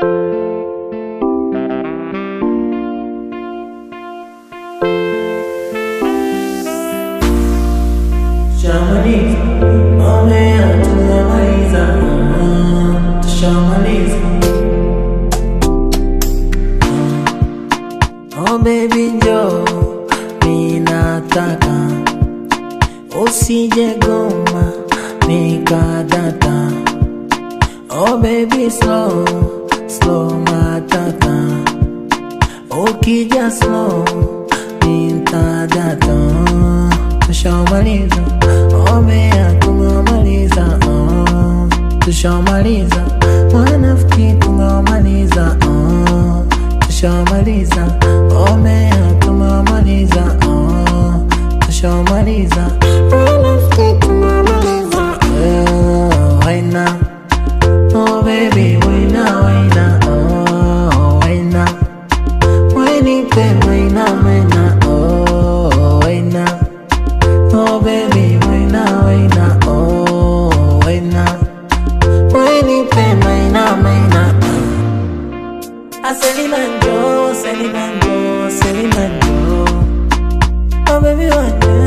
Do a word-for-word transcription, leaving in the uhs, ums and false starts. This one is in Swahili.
Shamaliza, mamea tunamaliza, tushamaliza. Oh baby njoo, ninataka usije goma nikadata. Oh baby slow, slow matata. Ukija slow, nitadata. Tushamaliza, oh mea tumemaliza, oh. Tushamaliza, wanafiki tumemaliza, oh. Tushamaliza, oh mea tumemaliza, oh. Tushamaliza, wanafiki tumemaliza, oh. Waina, oh baby waina waina, oh waina. Wainipe waina waina, oh waina. Oh baby, waina, waina, oh, waina. Wainipe, waina, waina. Ah, Selimanjo, Selimanjo, Selimanjo. Oh baby, waina.